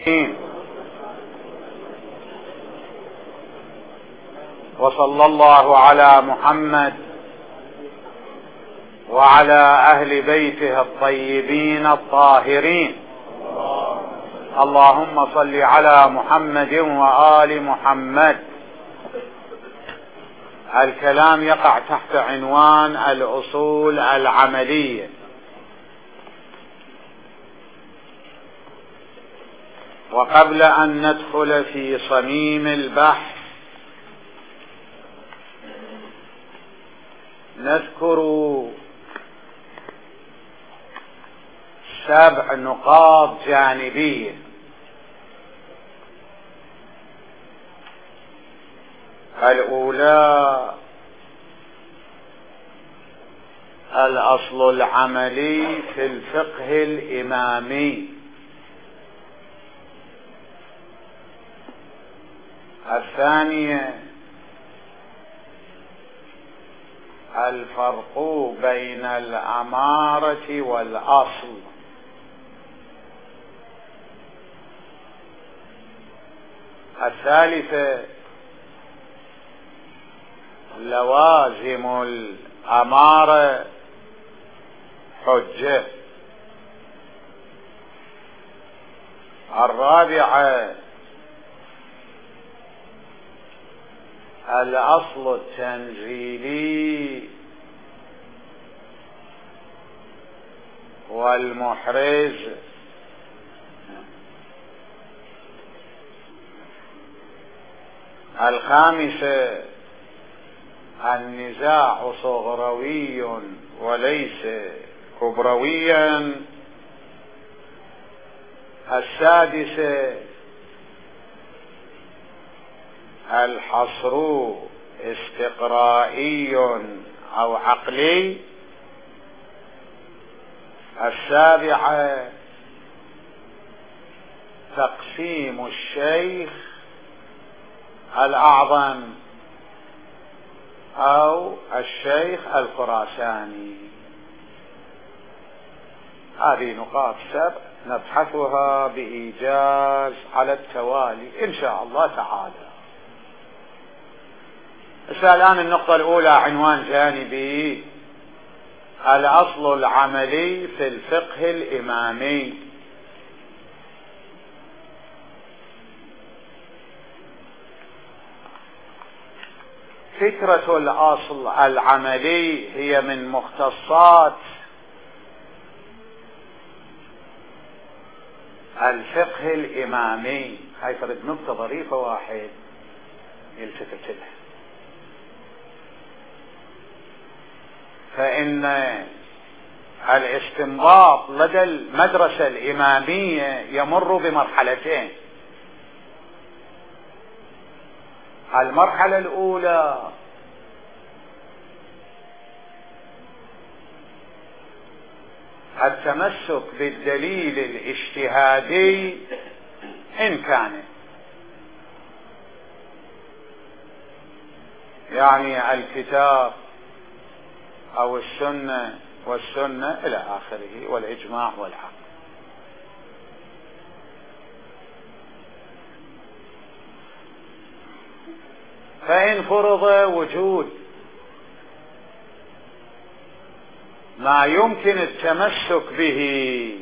وصلى الله على محمد وعلى أهل بيته الطيبين الطاهرين. اللهم صل على محمد وآل محمد. الكلام يقع تحت عنوان الأصول العملية. وقبل أن ندخل في صميم البحث نذكر 7 نقاط جانبية. الأولى الأصل العملي في الفقه الإمامي. الثانية الفرق بين الأمارة والأصل. الثالثة لوازم الأمارة حجة. الرابعة الأصل التنزيلي والمحرز. الخامسة النزاع صغروي وليس كبرويا. السادسة الحصر استقرائي أو عقلي. السابعة تقسيم الشيخ الأعظم أو الشيخ الخراساني. هذه نقاط 7 نبحثها بإيجاز على التوالي إن شاء الله تعالى. الآن النقطة الأولى عنوان جانبي: الأصل العملي في الفقه الإمامي. فكرة الأصل العملي هي من مختصات الفقه الإمامي. هاي فرد نقطة ظريفة واحد يلتفت لها. فإن الاستنباط لدى المدرسة الإمامية يمر بمرحلتين. المرحلة الأولى التمسك بالدليل الاجتهادي إن كان يعني الكتاب أو السنة والسنة إلى آخره والإجماع والعقل. فإن فرض وجود ما يمكن التمسك به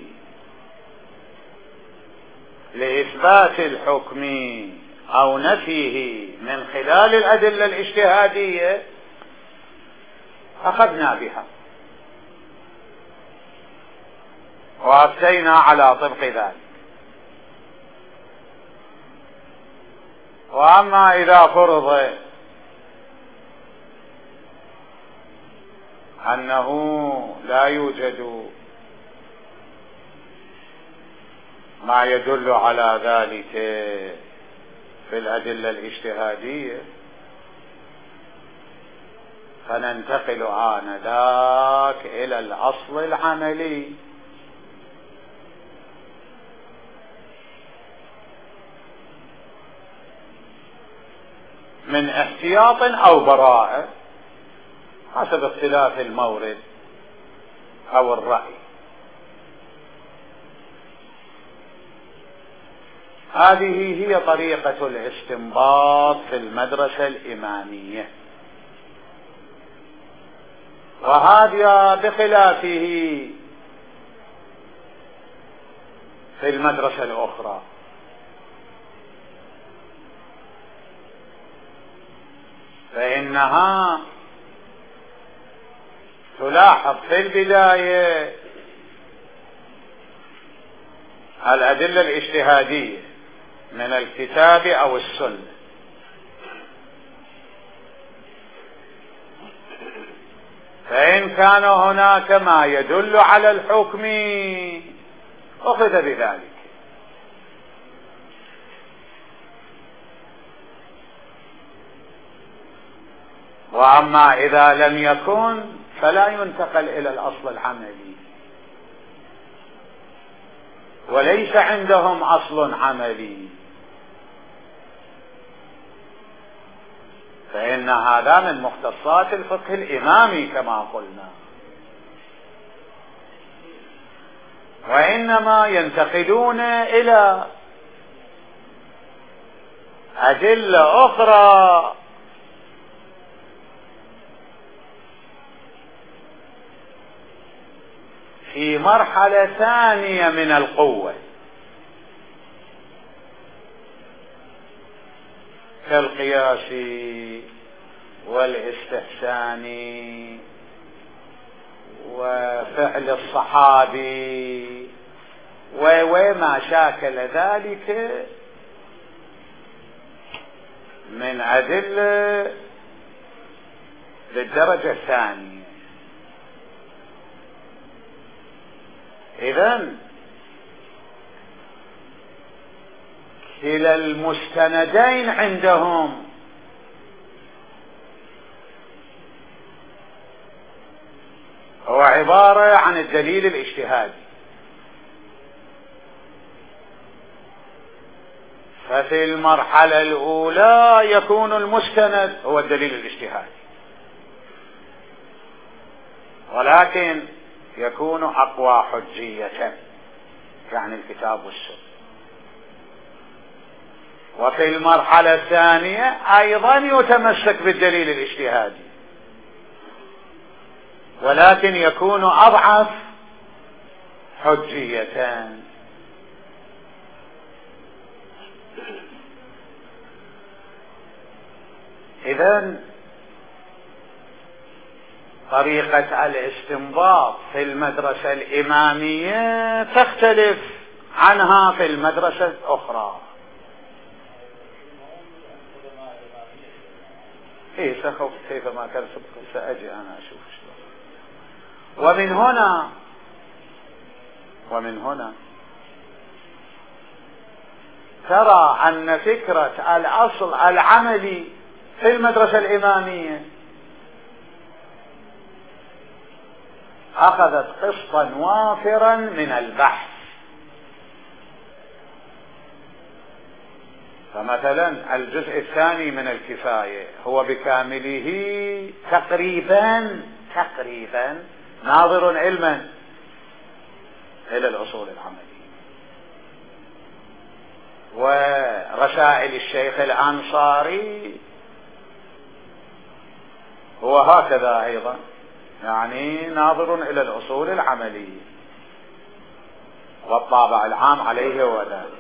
لإثبات الحكم أو نفيه من خلال الأدلة الاجتهادية أخذنا بها وأفتينا على طبق ذلك. وأما إذا فرض أنه لا يوجد ما يدل على ذلك في الأدلة الاجتهادية فننتقل آنذاك إلى الأصل العملي. من احتياط أو براءة حسب اختلاف المورد أو الرأي. هذه هي طريقة الاستنباط في المدرسة الإمامية، وهذا بخلافه في المدرسة الأخرى. فإنها تلاحظ في البداية الأدلة الاجتهادية من الكتاب أو السنة، فإن كان هناك ما يدل على الحكم أخذ بذلك، وأما إذا لم يكن فلا ينتقل إلى الأصل العملي، وليس عندهم أصل عملي، فإن هذا من مختصات الفقه الإمامي كما قلنا، وإنما ينتقلون إلى أدلة أخرى في مرحلة ثانية من القوة، كالقياس والاستحسان وفعل الصحابي وما شاكل ذلك من أدلة بالدرجة الثانية. إذن كلا المستندين عندهم هو عبارة عن الدليل الاجتهادي، ففي المرحلة الأولى يكون المستند هو الدليل الاجتهادي، ولكن يكون أقوى حجية يعني الكتاب والسنة. وفي المرحلة الثانية أيضا يتمسك بالدليل الاجتهادي، ولكن يكون أضعف حجية. إذن طريقة الاستنباط في المدرسة الإمامية تختلف عنها في المدرسة الأخرى. سخف كيفما كان سأجي أنا أشوف شلون. ومن هنا ترى أن فكرة الأصل العملي في المدرسة الإمامية أخذت قسطا وافرا من البحث. فمثلا الجزء الثاني من الكفاية هو بكامله تقريبا ناظر علما إلى الأصول العملية، ورسائل الشيخ الأنصاري هو هكذا أيضا، يعني ناظر إلى الأصول العملية، والطابع العام عليه هو ذلك.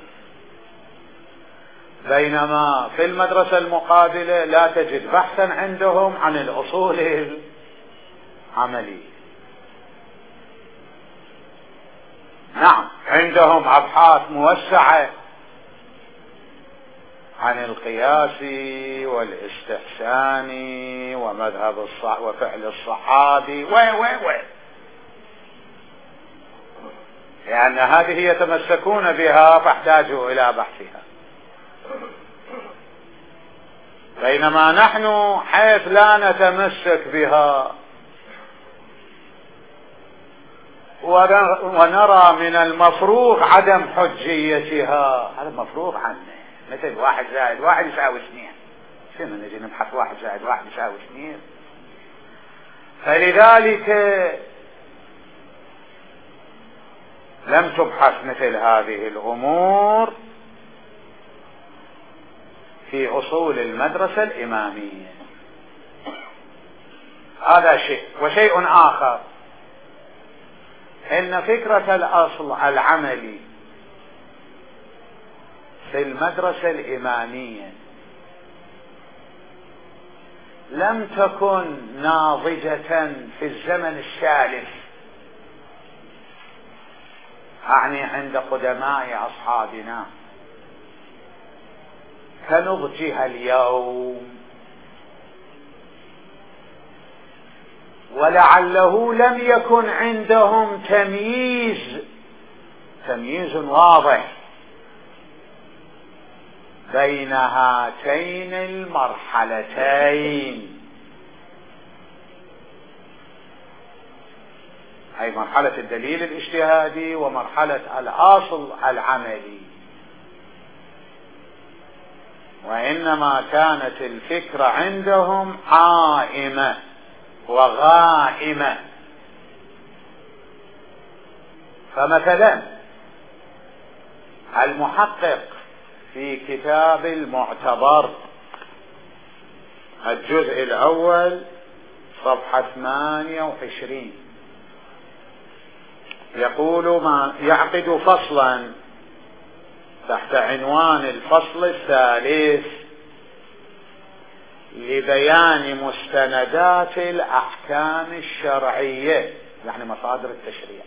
بينما في المدرسة المقابلة لا تجد بحثا عندهم عن الأصول العملية. نعم عندهم أبحاث موسعة عن القياس والاستحسان ومذهب وفعل الصحابي لأن هذه يتمسكون بها فاحتاجوا إلى بحثها. بينما نحن حيث لا نتمسك بها ونرى من المفروغ عدم حجيتها، هذا مفروغ عنه، مثل 1 زائد 1 يساوي 2، شنو نجي نبحث 1 زائد 1 يساوي 2؟ فلذلك لم تبحث مثل هذه الأمور في أصول المدرسة الإمامية. هذا شيء. وشيء آخر، إن فكرة الأصل العملي في المدرسة الإمامية لم تكن ناضجة في الزمن السالف، أعني عند قدماء أصحابنا، كنضجها اليوم، ولعله لم يكن عندهم تمييز واضح بين هاتين المرحلتين، أي مرحلة الدليل الاجتهادي ومرحلة الأصل العملي. وإنما كانت الفكرة عندهم عائمة وغائمة. فمثلا المحقق في كتاب المعتبر الجزء الأول صفحة 28 يقول ما يعقد فصلا تحت عنوان الفصل الثالث لبيان مستندات الأحكام الشرعية، يعني مصادر التشريع،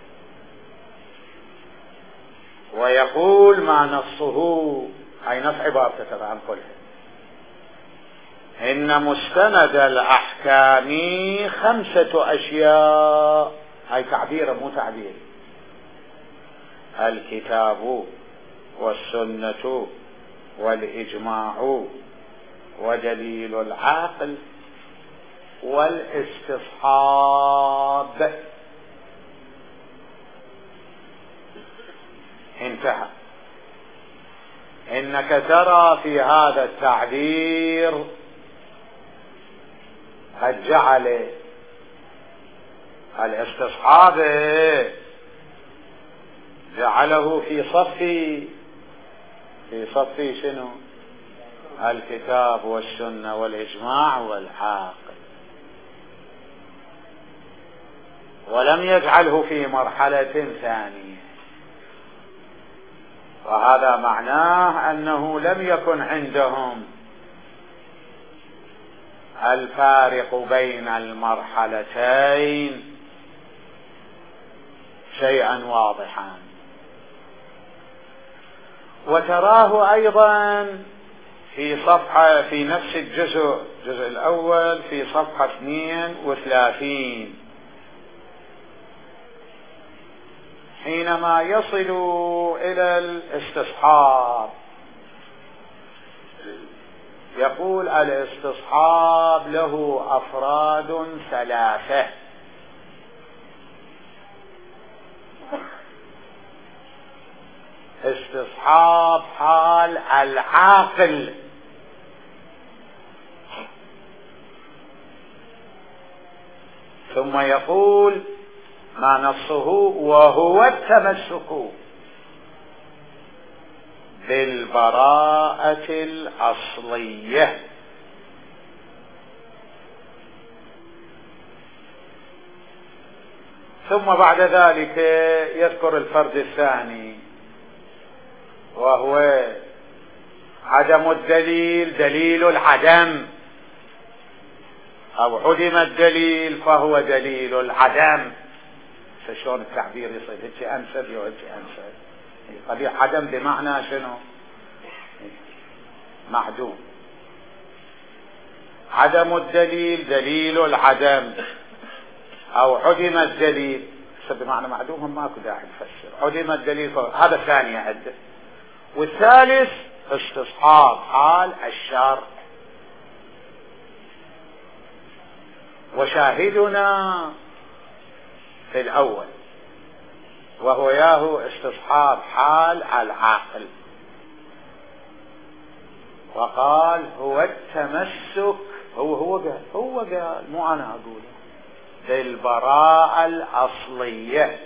ويقول ما نصه، أي نص عبارة تتبعن كلها، إن مستند الأحكام 5 أشياء، أي تعبير مو تعبير، الكتاب والسنة والإجماع ودليل العقل والاستصحاب. انتهى. إنك ترى في هذا التعبير قد جعل الاستصحاب جعله في صف شنو؟ الكتاب والسنة والإجماع والعقل، ولم يجعله في مرحلة ثانية. وهذا معناه أنه لم يكن عندهم الفارق بين المرحلتين شيئا واضحا. وتراه أيضا في نفس الجزء الأول في صفحة 32 حينما يصل إلى الاستصحاب يقول الاستصحاب له أفراد 3: استصحاب حال العاقل، ثم يقول ما نصه وهو التمسك بالبراءة الأصلية. ثم بعد ذلك يذكر الفرد الثاني وهو عدم الدليل، دليل العدم، أو عدم الدليل فهو دليل العدم. شلون التعبير يصير هيك أنسب وهيك أنسب؟ قبيح عدم بمعنى شنو؟ معدوم. عدم الدليل دليل العدم، أو عدم الدليل بمعنى معدوم، هم ماكو داعي نفسر. عدم الدليل هذا ثاني عده. والثالث استصحاب حال الشرع. وشاهدنا في الأول وهو ياهو استصحاب حال العاقل، وقال هو التمسك، هو قال مو أنا أقوله، بالبراءة الأصلية.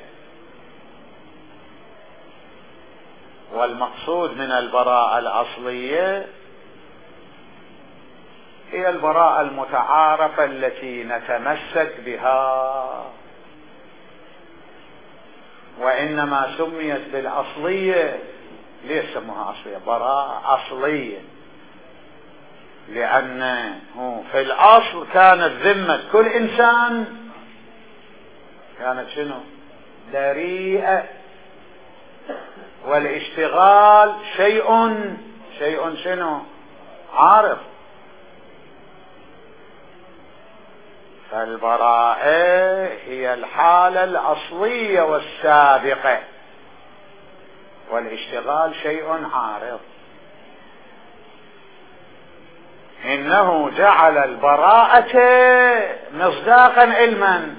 والمقصود من البراءة الأصلية هي البراءة المتعارفة التي نتمسك بها، وإنما سميت بالأصلية. ليش سموها أصلية؟ براءة أصلية لأنه في الأصل كانت ذمة كل إنسان كانت شنو؟ بريئة، والاشتغال شيء شنو؟ عارف. فالبراءة هي الحالة الأصلية والسابقة، والاشتغال شيء عارض. إنه جعل البراءة مصداقا علما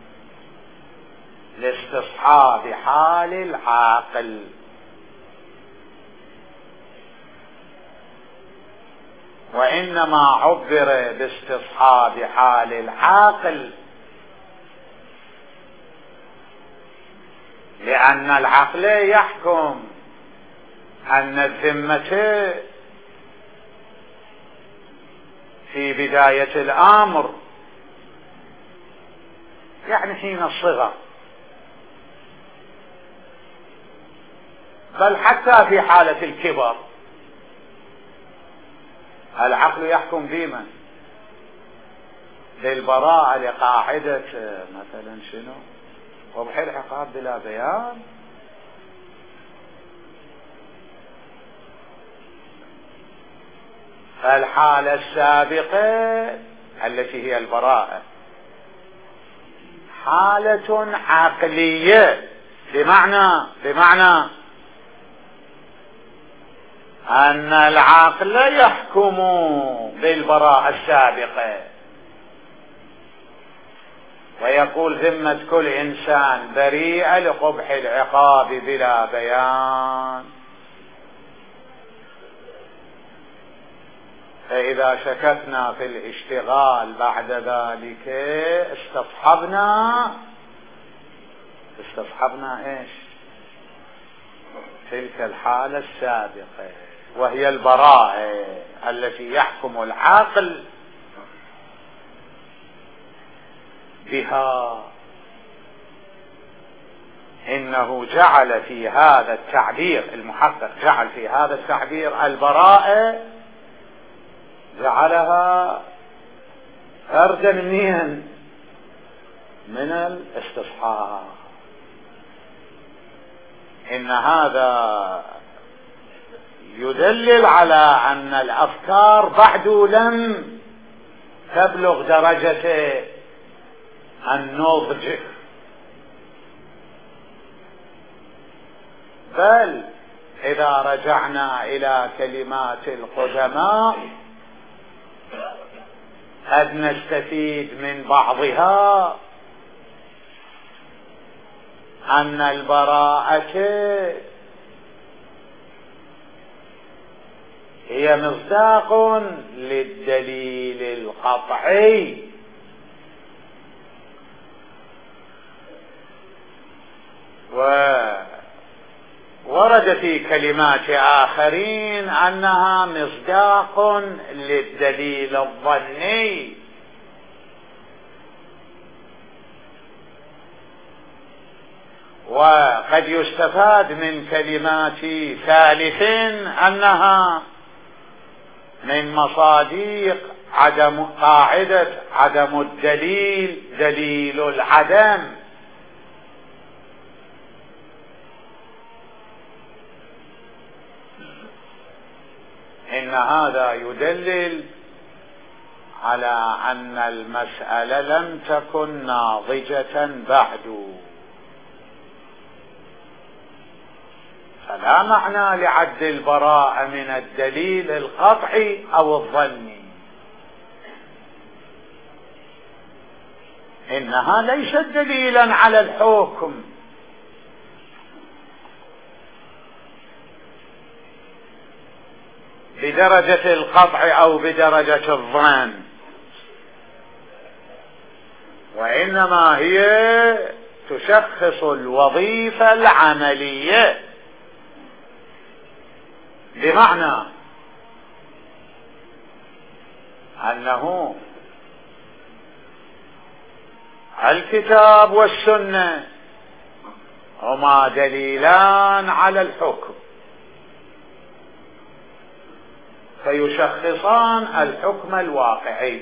لاستصحاب حال العاقل، وإنما عبر باستصحاب حال العاقل لأن العقل يحكم أن الذمة في بداية الأمر، يعني حين الصغر، بل حتى في حالة الكبر العقل يحكم بمن؟ بالبراءة، لقاعدة مثلا شنو؟ قبح العقاب بلا بيان. فالحالة السابقة التي هي البراءة حالة عقلية، بمعنى أن العقل يحكم بالبراءة السابقة ويقول ذمة كل إنسان بريئة لقبح العقاب بلا بيان. فإذا شككنا في الاشتغال بعد ذلك استصحبنا ايش؟ تلك الحالة السابقة، وهي البراءة التي يحكم العاقل بها. إنه جعل في هذا التعبير، المحقق جعل في هذا التعبير البراءة، جعلها فردا من الاستصحاب. إن هذا يدلل على أن الأفكار بعد لم تبلغ درجة النضج، بل إذا رجعنا إلى كلمات القدماء قد نستفيد من بعضها أن البراءة هي مصداق للدليل القطعي، وورد في كلمات آخرين أنها مصداق للدليل الظني. وقد يستفاد من كلمات ثالث أنها من مصادق قاعدة عدم الدليل دليل العدم. إن هذا يدلل على أن المسألة لم تكن ناضجة بعد، فلا معنى لعد البراءة من الدليل القطعي أو الظني. إنها ليست دليلا على الحكم، بدرجة القطع أو بدرجة الظن، وإنما هي تشخص الوظيفة العملية، بمعنى أنه الكتاب والسنة هما دليلان على الحكم، فيشخصان الحكم الواقعي،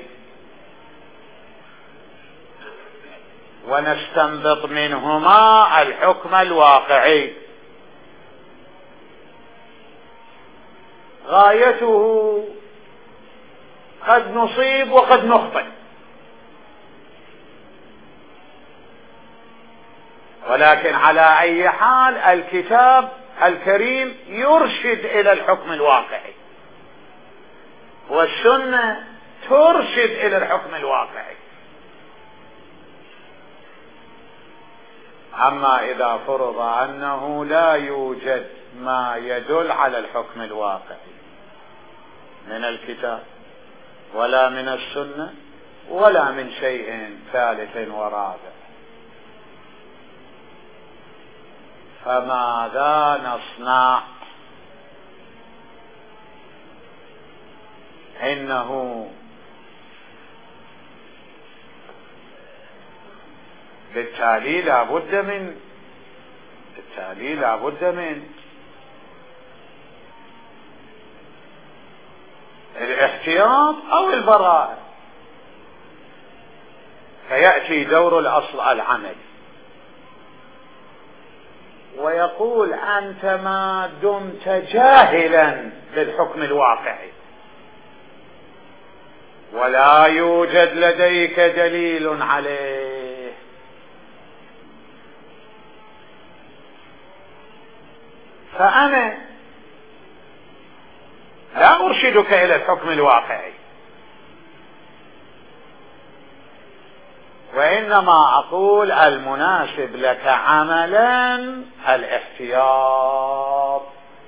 ونستنبط منهما الحكم الواقعي. غايته قد نصيب وقد نخطئ، ولكن على أي حال الكتاب الكريم يرشد إلى الحكم الواقعي، والسنة ترشد إلى الحكم الواقعي. أما إذا فرض أنه لا يوجد ما يدل على الحكم الواقعي من الكتاب ولا من السنة ولا من شيء ثالث ورابع، فماذا نصنع؟ إنه بالتالي لابد من الاحتياط أو البراءة، فيأتي دور الأصل العملي ويقول أنت ما دمت جاهلا بالحكم الواقعي ولا يوجد لديك دليل عليه، فأنا لا أرشدك إلى الحكم الواقعي، وإنما أقول المناسب لك عملا الاحتياط،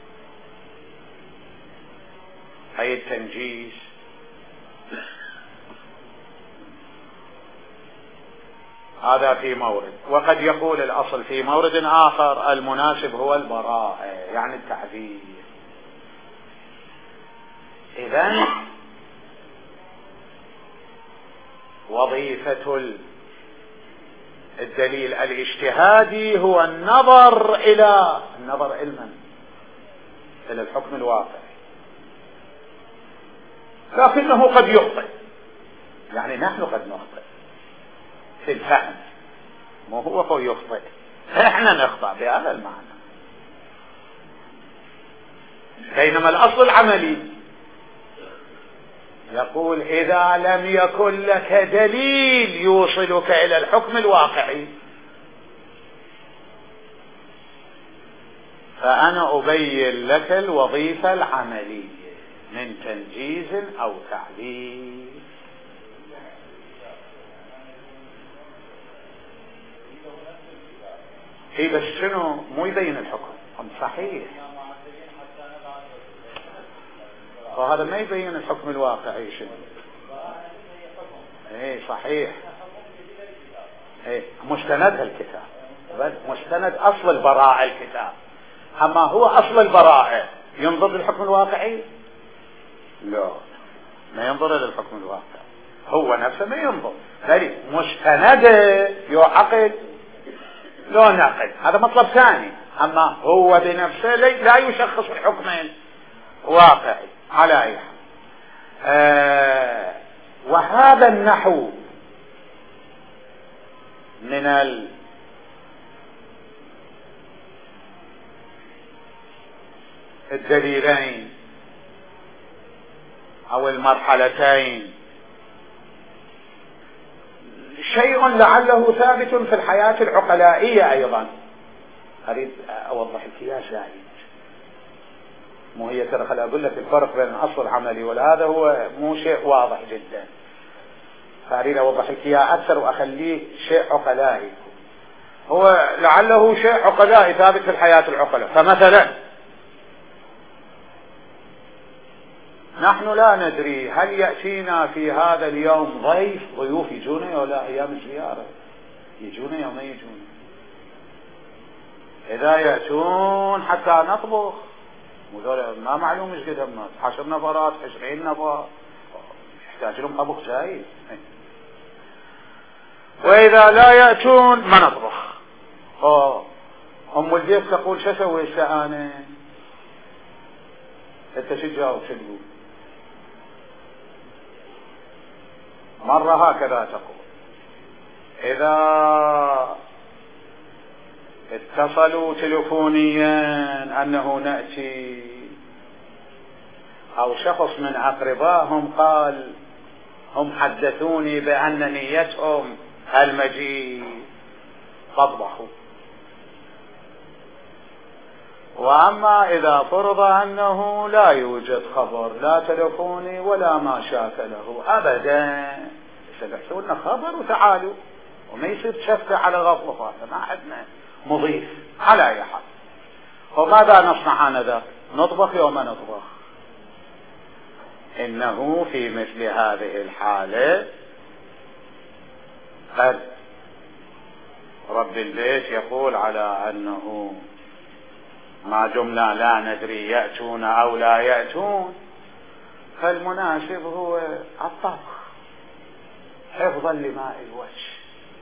أي التنجيز. هذا في مورد، وقد يقول الأصل في مورد آخر المناسب هو البراءة، يعني التعذير. إذن وظيفة الدليل الاجتهادي هو النظر إلى الحكم الواقعي، لكنه قد يخطئ، يعني نحن قد نخطئ في الفهم، مو هو يخطئ، احنا نخطأ بهذا المعنى. بينما الأصل العملي يقول إذا لم يكن لك دليل يوصلك إلى الحكم الواقعي فأنا أبين لك الوظيفة العملية من تنجيز أو تعليل. بس شنو مو يبين الحكم؟ صحيح، وهذا ما يبين الحكم الواقعي شنو. صحيح، مستند الكتاب، مستند أصل البراءة الكتاب. أما هو أصل البراءة ينظر للحكم الواقعي؟ لا، ما ينظر للحكم الواقعي، هو نفسه ما ينظر، بل مستنده يعقد لو نقد، هذا مطلب ثاني. أما هو بنفسه لا يشخص الحكم الواقعي على أي حال. وهذا النحو من الدليلين أو المرحلتين شيء لعله ثابت في الحياة العقلائية أيضا. أريد أوضح الكياس زايد، مو هي ترى، خلي أقول لك الفرق بين الأصل العملي وهذا هو مو شيء واضح جدا، فأريد أوضح الكياس أكثر وأخليه شيء عقلائي. هو لعله شيء عقلائي ثابت في الحياة العقلاء. فمثلا نحن لا ندري هل يأتينا في هذا اليوم ضيوف يجونا ولا أيام الزيارة يجونا أو ما يجونا. إذا يأتون حتى نطبخ ما معلوم ايش قد الناس، 10 نفرات 20 نفر يحتاج لهم طبخ جاي. وإذا لا يأتون ما نطبخ. أم البيت تقول شو أسوي أنا؟ أنت شو تجاوب شو تقول؟ مرة هكذا تقول: إذا اتصلوا تلفونيا أنه نأتي، أو شخص من أقربائهم قال هم حدثوني بأن نيتهم المجيء، فاطبخوا. وأما إذا فرض أنه لا يوجد خبر لا تلفوني ولا ما شاكله أبدا، يسبحوا لنا خبر وتعالوا، وما يصير تشفع على غفلة، ما عندنا مضيف على أي حال. وماذا نصنع آنذاك؟ نطبخ يوم نطبخ. إنه في مثل هذه الحالة قد رب البيت يقول على أنه ما دمنا لا ندري يأتون أو لا يأتون، فالمناسب هو الطبخ حفظا لماء الوجه.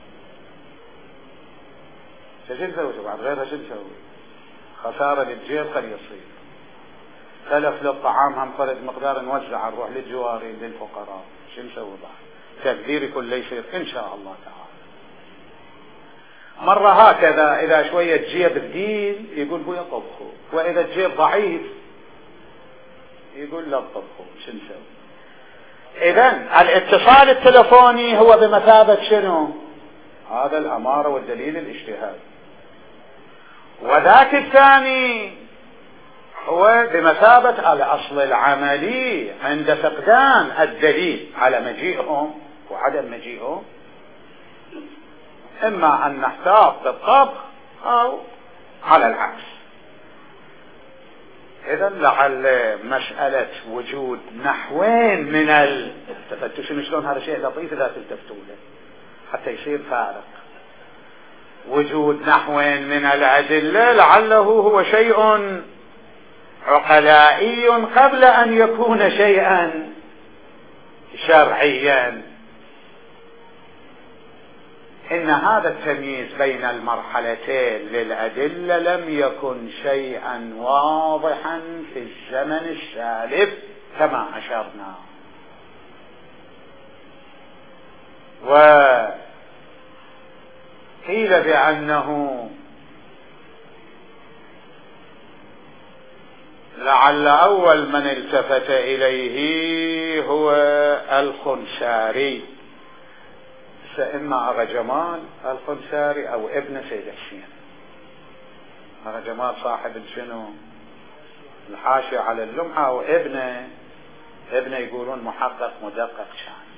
شو نسوي بعد غيرها؟ شو نسوي؟ خسارة للجيب قد يصير، تلف للطعام هم فرد مقدار نوزع نروح للجوارين للفقراء. شو نسوي بعد؟ تقدير يكون يصير إن شاء الله تعالى. مرة هكذا إذا شوية جيب ثقيل يقول بويا طبخوا، وإذا الجيب ضعيف يقول لا تطبخوا. شو نسوي؟ إذن الاتصال التلفوني هو بمثابة شنو؟ هذا الأمارة والدليل الاجتهادي. وذاك الثاني هو بمثابة الأصل العملي عند فقدان الدليل على مجيئهم وعدم مجيئهم، إما أن نحتاط بالطبخ أو على العكس. إذا لعل مسألة وجود نحوين من التفتش، شلون هذا شيء لطيف إذا تلتفتوا له حتى يصير فارق. وجود نحوين من الأدلة لعله هو شيء عقلائي قبل أن يكون شيئا شرعيا. إن هذا التمييز بين المرحلتين للأدلة لم يكن شيئا واضحا في الزمن السالف كما أشرنا. وقيل بأنه لعل أول من التفت إليه هو الخنساري، إما أغا جمال الخنساري أو ابن سيد حسين. أغا جمال صاحب شنو الحاشية على اللمعة، وابنه يقولون محقق مدقق شان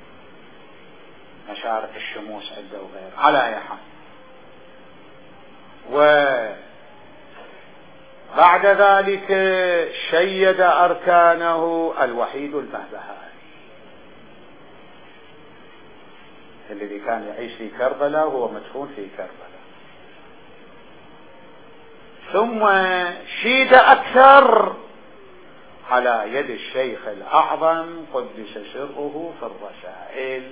مشارق الشموس عنده وغيره. على أي حال، وبعد ذلك شيد أركانه الوحيد البهبهاني الذي كان يعيش في كربلاء وهو مدفون في كربلاء. ثم شيد أكثر على يد الشيخ الأعظم قدس سره في الرسائل.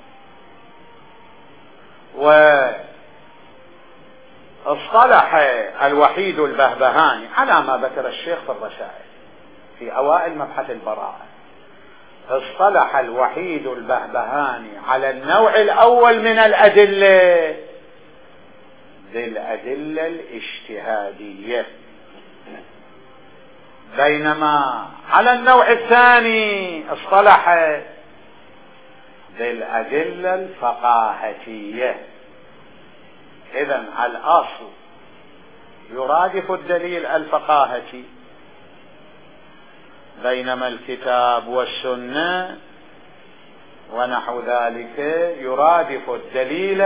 واصطلح الوحيد البهبهاني على ما ذكر الشيخ في الرسائل في أوائل مبحث البراءة. اصطلح الوحيد البهبهاني على النوع الأول من الأدلة بالأدلة الاجتهادية، بينما على النوع الثاني اصطلح بالأدلة الفقاهتية. إذن الأصل يرادف الدليل الفقاهتي، بينما الكتاب والسنة ونحو ذلك يرادف الدليل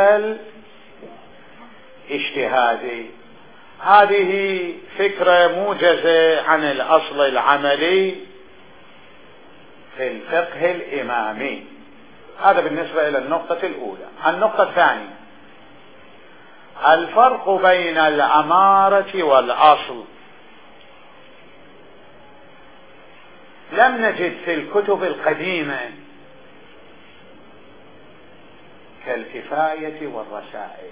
الاجتهادي. هذه فكرة موجزة عن الأصل العملي في الفقه الإمامي. هذا بالنسبة إلى النقطة الأولى. النقطة الثانية الفرق بين الأمارة والأصل. لم نجد في الكتب القديمة كالكفاية والرسائل.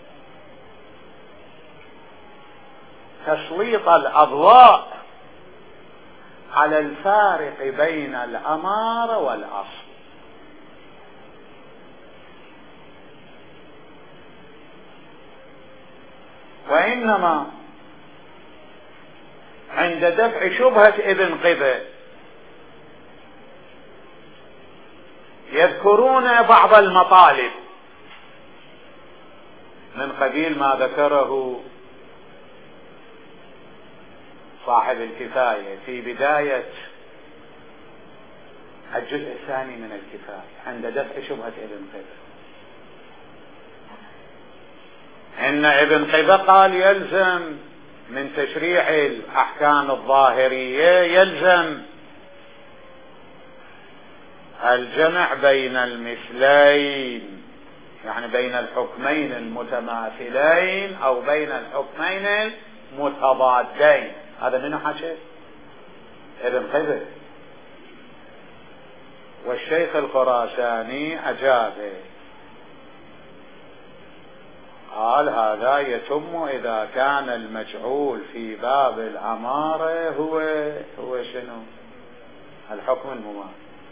تسليط الأضواء على الفارق بين الأمارة والأصل. وإنما عند دفع شبهة ابن قبة يذكرون بعض المطالب من قبيل ما ذكره صاحب الكفاية في بداية الجزء الثاني من الكفاية عند دفع شبهة ابن قبة، إن ابن قبة قال يلزم من تشريع الأحكام الظاهرية يلزم الجمع بين المثلين، يعني بين الحكمين المتماثلين أو بين الحكمين المتضادين. هذا منه حكي ابن قبة. والشيخ الخراساني أجابه قال هذا يتم إذا كان المجعول في باب الأمارة هو شنو؟ الحكم المماثل،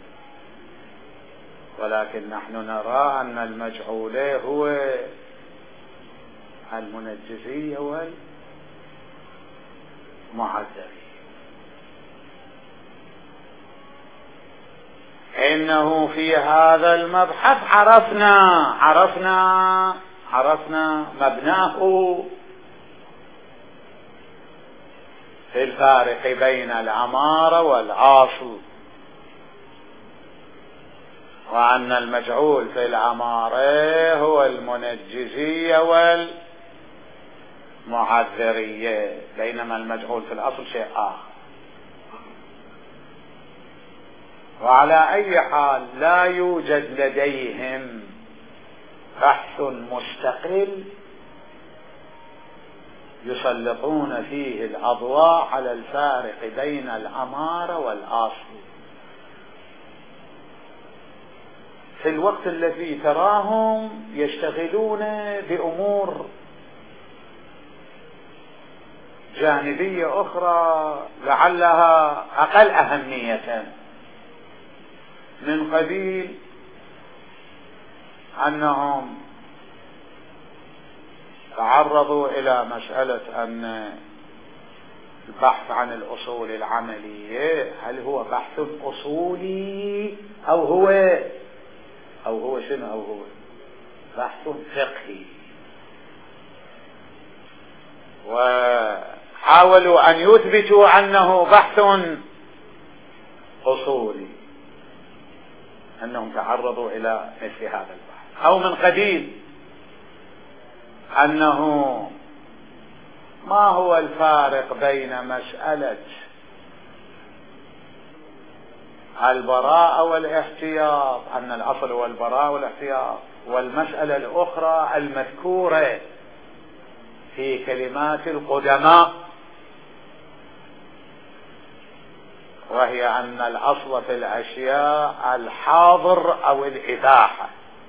ولكن نحن نرى أن المجعول هو المنجزية والمعذرية. إنه في هذا المبحث عرفنا مبناه في الفارق بين الأمارة والأصل، وأن المجعول في الأمارة هو المنجزية والمعذرية، بينما المجعول في الأصل شيء آخر. وعلى أي حال لا يوجد لديهم بحث مستقل يسلطون فيه الأضواء على الفارق بين الأمارة والأصل، في الوقت الذي تراهم يشتغلون بأمور جانبية أخرى لعلها أقل أهمية، من قبيل أنهم تعرضوا إلى مسألة أن البحث عن الأصول العملية هل هو بحث أصولي أو هو شنو، أو هو بحث فقهي. وحاولوا أن يثبتوا أنه بحث أصولي، أنهم تعرضوا إلى مثل هذا البحث، أو من قبيل أنه ما هو الفارق بين مسألة البراءة والاحتياط، أن الأصل هو البراءة والاحتياط، والمسألة الأخرى المذكورة في كلمات القدماء، وهي أن الأصل في الأشياء الحاضر أو الإباحة.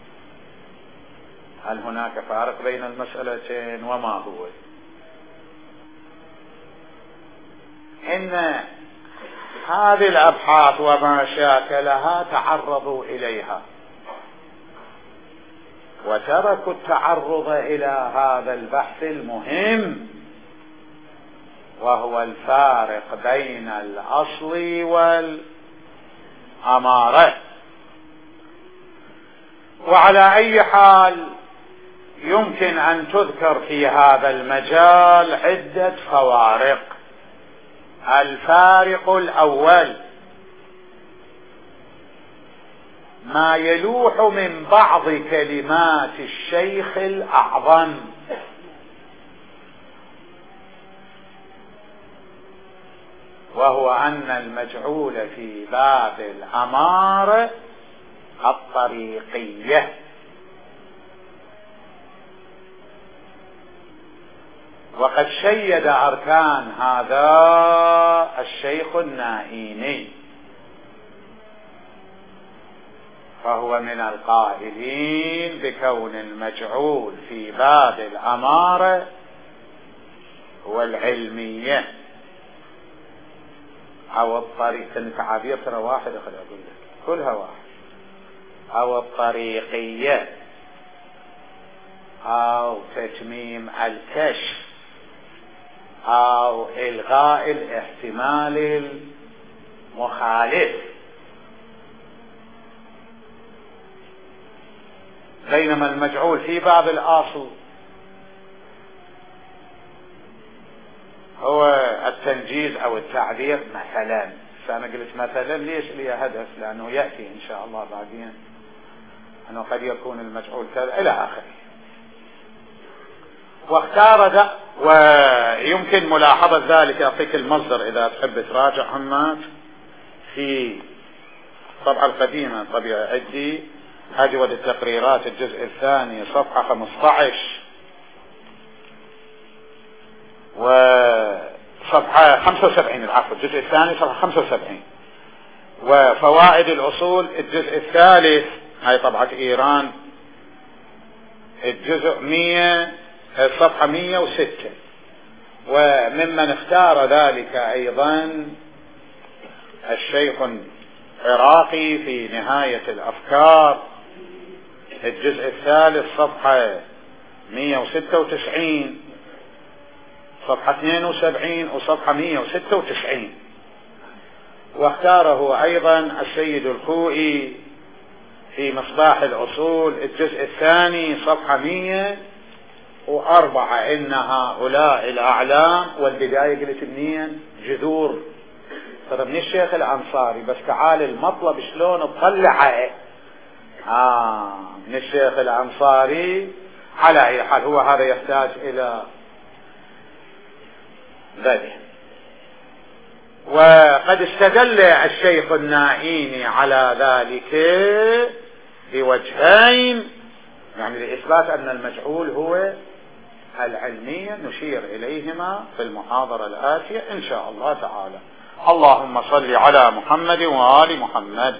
هل هناك فارق بين المسألتين وما هو؟ إن هذه الأبحاث وما شاكلها تعرضوا إليها وتركوا التعرض إلى هذا البحث المهم، وهو الفارق بين الأصل والأمارة. وعلى أي حال يمكن أن تذكر في هذا المجال عدة فوارق. الفارق الأول ما يلوح من بعض كلمات الشيخ الأعظم، وهو أن المجعول في باب الأمارة الطريقية، وقد شيد أركان هذا الشيخ النائيني، فهو من القائلين بكون المجعول في باب الأمارة هو العلمية أو الطريق. التعابير ترى واحدة، خلي أقول لك كلها واحد. أو الطريقية أو تتميم الكشف أو إلغاء الاحتمال المخالف. بينما المجعول في باب الأصل هو التنجيز أو التعبير. مثلا فأنا قلت مثلا ليش لي هدف؟ لأنه يأتي إن شاء الله بعدين أنه قد يكون المجعول كذا إلى آخره. واختار ذا، ويمكن ملاحظة ذلك. أعطيك المصدر إذا تحب تراجع همات في الطبعة القديمة، طبيعة عدي أجود التقريرات الجزء الثاني صفحة 15 وصفحة 75، العفو الجزء الثاني صفحة 75. وفوائد الأصول الجزء الثالث، هاي طبعة إيران، الجزء 100 صفحة 106. وممن اختار ذلك أيضا الشيخ العراقي في نهاية الأفكار الجزء الثالث صفحة 196 صفحة 72 وصفحة 196. واختاره أيضا السيد الخوئي في مصباح الأصول الجزء الثاني صفحة 104. إن هؤلاء الأعلام، والبداية قلت منين؟ جذور، ترى من الشيخ الأنصاري، بس تعال المطلب شلون تطلعه من الشيخ الأنصاري. على أي حال هو هذا يحتاج إلى بدء. وقد استدل الشيخ النائيني على ذلك بوجهين، يعني لإثبات أن المجعول هو العلمية، نشير إليهما في المحاضرة الآتية إن شاء الله تعالى. اللهم صل على محمد وآل محمد.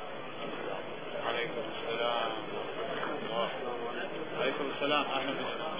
عليكم السلام. عليكم السلام. أهلا بك.